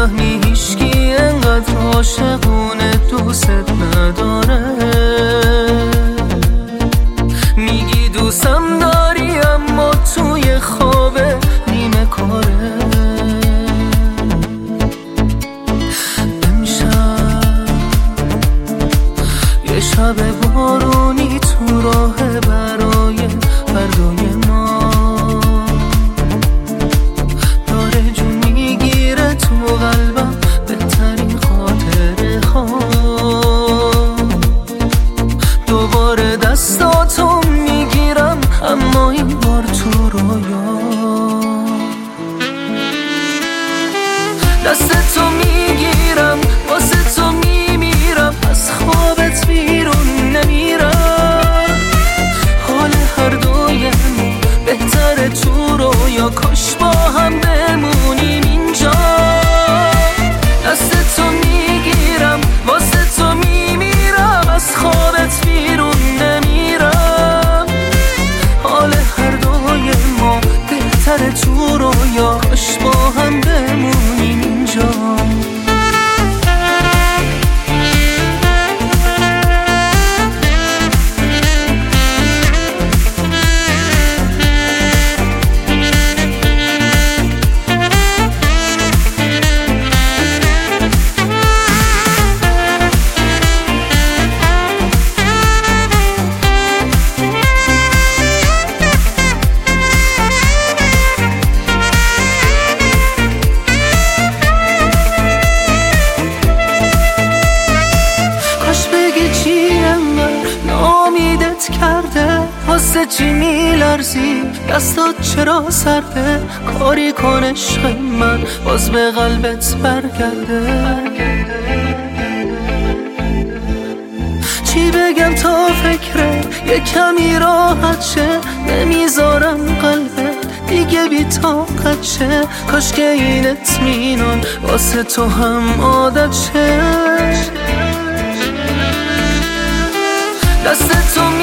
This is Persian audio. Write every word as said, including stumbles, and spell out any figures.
میفهمی هیچکی انقدر عاشقونه دوست نداره. میگی دوستم داری اما توی خوابه نیمه کاره. امشب یه شب بارونی تو راه برای فردای ما داره جون میگیره تو قلبم بهترین خاطره ها. دوباره دستاتو میگیرم اما این بار تو رویا. دستتو میگیرم واسه تو میمیرم از خوابت بیرون نمیرم. حال هر دویم بهتره تو رویا کاش با هم بمونیم اینجا. دستتو میگیرم واسه تو میمیرم از خوابت بیرون نمیرم. حال هر دوی ما بهتره تو رویا کاش با هم بمونیم اینجا. کرده واسه چی میلرزی دستات چرا سرده. کاری کن عشق من باز به قلبت برگرده. چی بگم تا فکره یه کمی راحت شه. نمیذارم قلبت دیگه بی طاقت شه. کاش که این اطمینان واسه تو هم عادت شه. دستتو